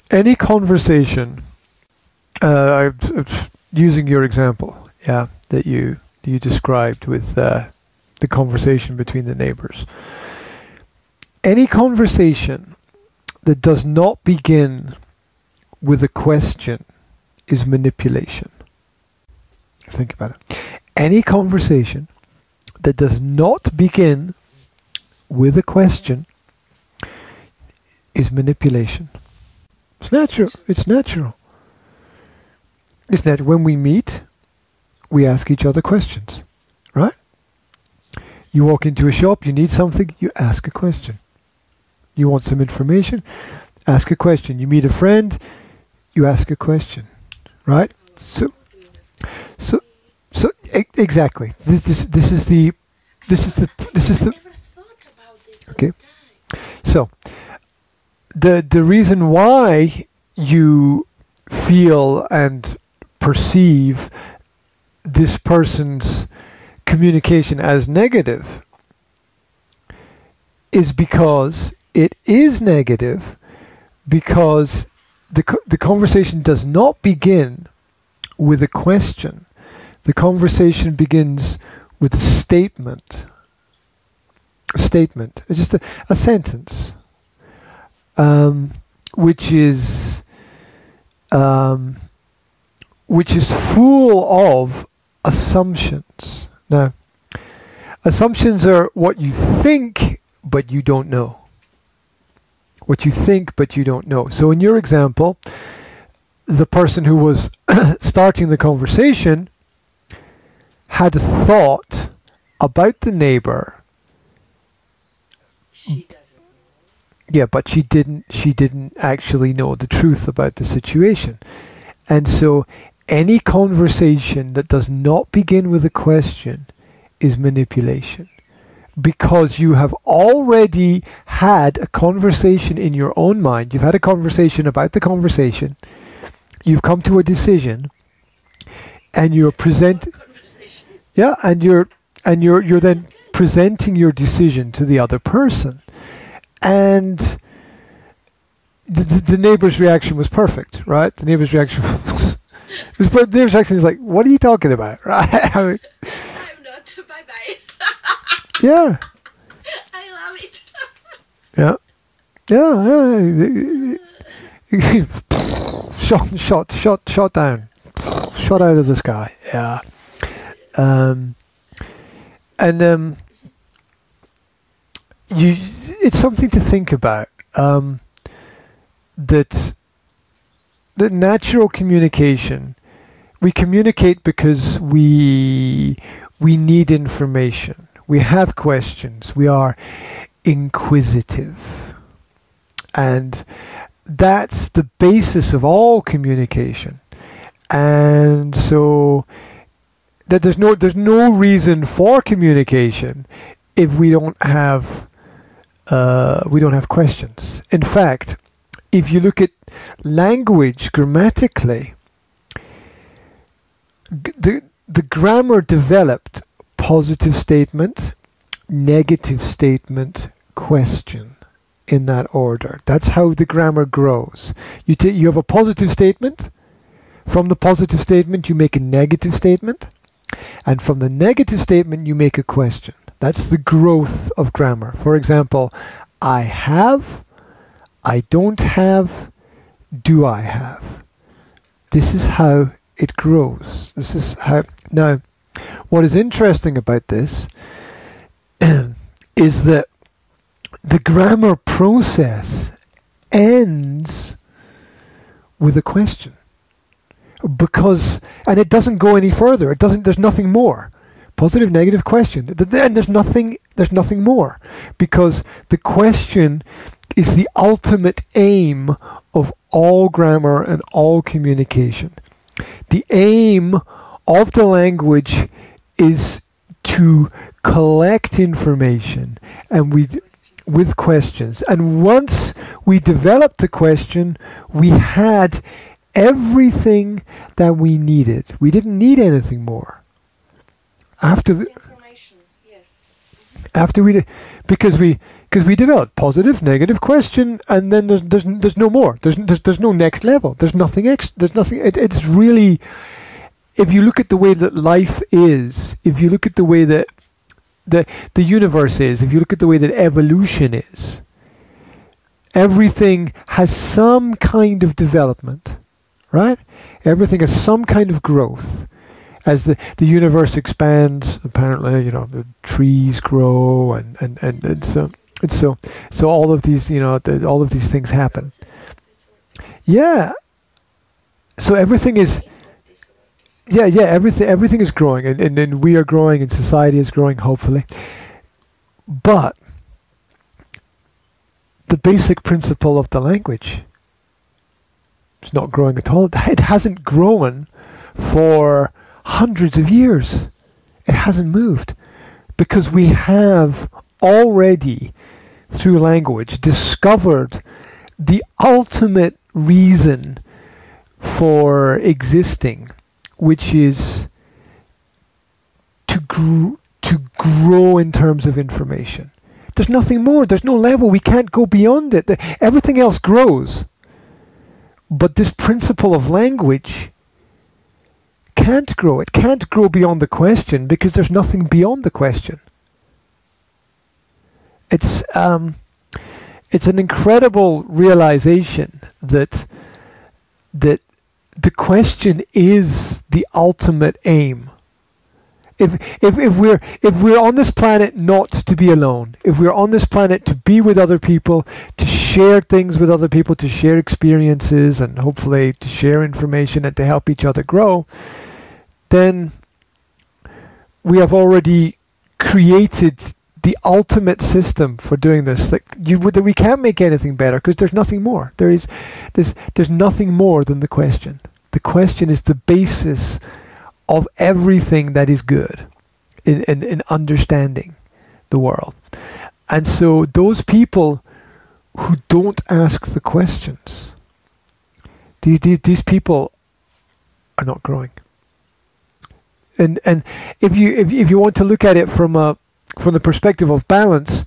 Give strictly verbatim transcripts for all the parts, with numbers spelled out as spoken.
any conversation, uh, using your example, yeah, that you you described with uh, the conversation between the neighbors. Any conversation that does not begin with a question is manipulation. Think about it. Any conversation that does not begin with a question is manipulation. It's natural. It's natural. It's natural. When we meet, we ask each other questions, right? You walk into a shop, you need something, you ask a question. You want some information, ask a question. You meet a friend, you ask a question, right? So, so, so e- exactly. This, this, this is the, this is the, this is the. Okay. So, the the reason why you feel and perceive this person's communication as negative is because it is negative, because the co- the conversation does not begin with a question. The conversation begins with a statement. A statement. It's just a, a sentence, um, which is um, which is full of assumptions. Now, assumptions are what you think, but you don't know. What you think, but you don't know. So in your example, the person who was starting the conversation had a thought about the neighbor. She doesn't know. Yeah, but she didn't she didn't actually know the truth about the situation. And so any conversation that does not begin with a question is manipulation. Because you have already had a conversation in your own mind. You've had a conversation about the conversation. You've come to a decision, and you're present. Yeah, and you're and you're you're then presenting your decision to the other person, and the, the, the neighbor's reaction was perfect, right? The neighbor's reaction was, was the neighbor's reaction is like, "What are you talking about?" Right? I mean, I'm not. Bye bye. yeah. I love it. Yeah. Yeah, yeah. shot, shot, shot, shot down. Shot out of the sky. Yeah. Um, and um, you, it's something to think about. Um, that the natural communication, we communicate because we we need information. We have questions. We are inquisitive. And that's the basis of all communication. And so that there's no there's no reason for communication if we don't have uh, we don't have questions. In fact, if you look at language grammatically, g- the the grammar developed positive statement, negative statement, question in that order. That's how the grammar grows. You ta- you have a positive statement. From the positive statement, you make a negative statement. And from the negative statement, you make a question. That's the growth of grammar. For example, I have, I don't have, do I have? This is how it grows. This is how... Now, what is interesting about this is that the grammar process ends with a question. Because, and it doesn't go any further. It doesn't, there's nothing more. Positive, negative, question. And there's nothing, there's nothing more. Because the question is the ultimate aim of all grammar and all communication. The aim of the language is to collect information and we with questions. And once we developed the question, we had everything that we needed. We didn't need anything more. After the Information, yes. after we did, because we Because we develop positive, negative, question, and then there's there's there's no more. There's there's, there's no next level. There's nothing ex. There's nothing. It, it's really, if you look at the way that life is, if you look at the way that the the universe is, if you look at the way that evolution is, everything has some kind of development, right? Everything has some kind of growth. As the, the universe expands, apparently, you know, the trees grow, and, and, and, and so and so so all of these, you know, the, all of these things happen. Yeah. So everything is, yeah, yeah, everything everything is growing, and, and, and we are growing, and society is growing, hopefully. But the basic principle of the language is not growing at all. It hasn't grown for hundreds of years. It hasn't moved because we have already, through language, discovered the ultimate reason for existing, which is to gr- to grow in terms of information. There's nothing more. There's no level. We can't go beyond it. The, everything else grows. But this principle of language can't grow. It can't grow beyond the question because there's nothing beyond the question. It's um, it's an incredible realization that that the question is the ultimate aim. If if if we're if we're on this planet not to be alone, if we're on this planet to be with other people, to share things with other people, to share experiences, and hopefully to share information and to help each other grow, then we have already created the ultimate system for doing this. Like you would, that we can't make anything better because there's nothing more. There is, there's, there's nothing more than the question. The question is the basis of everything that is good in, in, in understanding the world. And so those people who don't ask the questions, these these, these people are not growing. And and if you if if you want to look at it from a from the perspective of balance,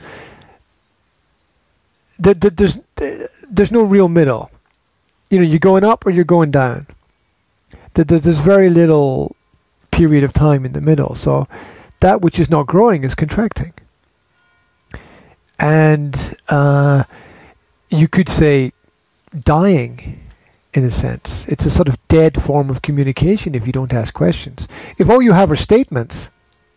there, there, there's there's no real middle. You know, you're going up or you're going down. There, there's very little period of time in the middle. So that which is not growing is contracting. And uh, you could say dying, in a sense. It's a sort of dead form of communication if you don't ask questions. If all you have are statements,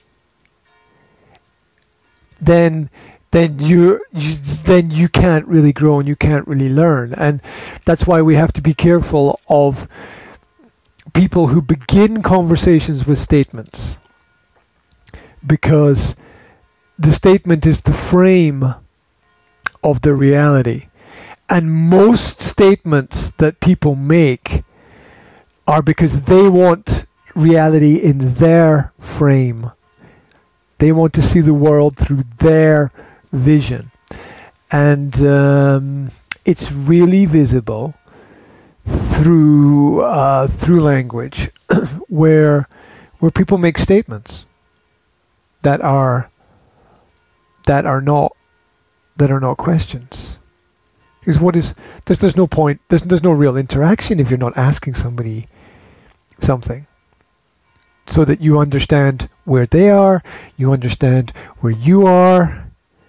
then then you, you then you can't really grow and you can't really learn. And that's why we have to be careful of people who begin conversations with statements, because the statement is the frame of the reality. And most statements that people make are because they want reality in their frame. They want to see the world through their vision. And um, it's really visible through uh, through language where where people make statements that are that are not that are not questions. Because what is there's there's no point there's there's no real interaction if you're not asking somebody something, so that you understand where they are, you understand where you are.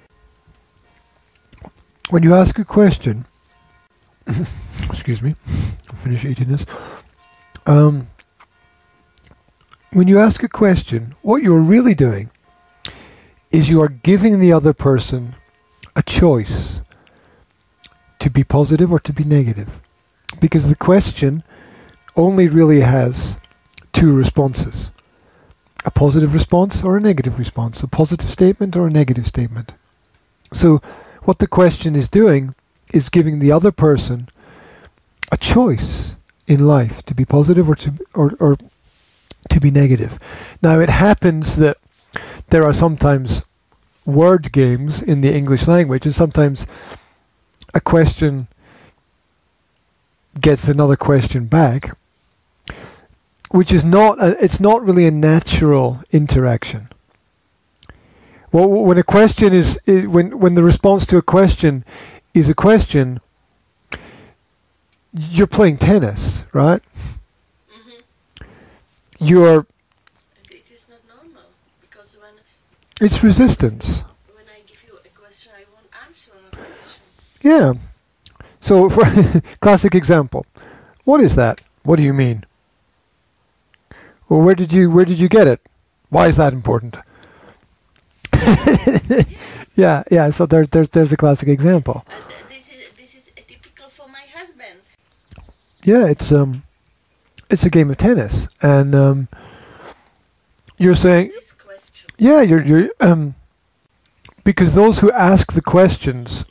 When you ask a question, excuse me, I'll finish eating this. Um, when you ask a question, what you're really doing is you are giving the other person a choice to be positive or to be negative. Because the question only really has two responses. A positive response or a negative response. A positive statement or a negative statement. So what the question is doing is giving the other person a choice in life to be positive or to or, or to be negative. Now it happens that there are sometimes word games in the English language, and sometimes a question gets another question back, which is not a, it's not really a natural interaction. Well, when a question is, i- when when the response to a question is a question, you're playing tennis, right? Mm-hmm. You're It is not normal because when it's resistance. when I give you a question, I won't answer on a question. Yeah. So, for classic example, what is that? What do you mean? Well, where did you where did you get it? Why is that important? yeah, yeah. So there, there, there's a classic example. And uh, this is this is uh, typical for my husband. Yeah, it's um, it's a game of tennis, and um, you're saying, This question. yeah, you're you're um, because those who ask the questions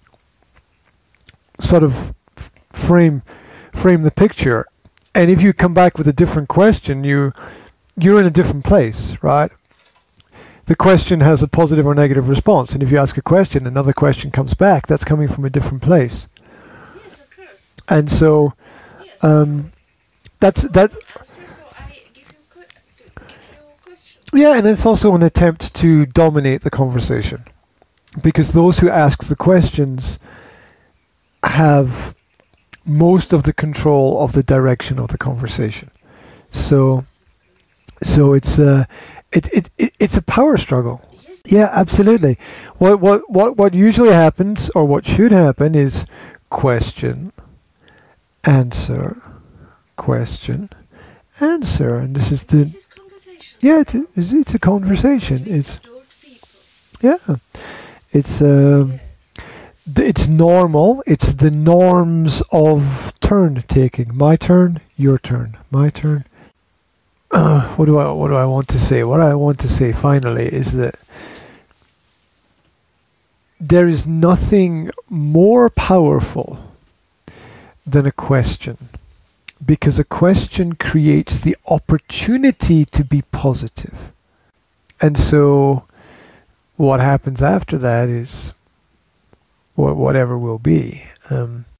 sort of f- frame frame the picture, and if you come back with a different question, you you're in a different place, right? The question has a positive or negative response, and if you ask a question, another question comes back. That's coming from a different place, Yes, of course. and so Yes. um, that's So that. you answer, so I give you que- give you a question. Yeah, and it's also an attempt to dominate the conversation, because those who ask the questions have most of the control of the direction of the conversation. So, so it's uh, it, it, it it's a power struggle. Yes. Yeah, absolutely. What what what what usually happens, or what should happen, is question, answer, question, answer, and this is the This is conversation. yeah, it's a, it's, it's a conversation. Between It's adult people. yeah, it's um, th- it's normal. It's the norms of turn taking. My turn, your turn, my turn. Uh, what do I what do I want to say? What I want to say finally is that there is nothing more powerful than a question, because a question creates the opportunity to be positive. And so what happens after that is wha- whatever will be. Um,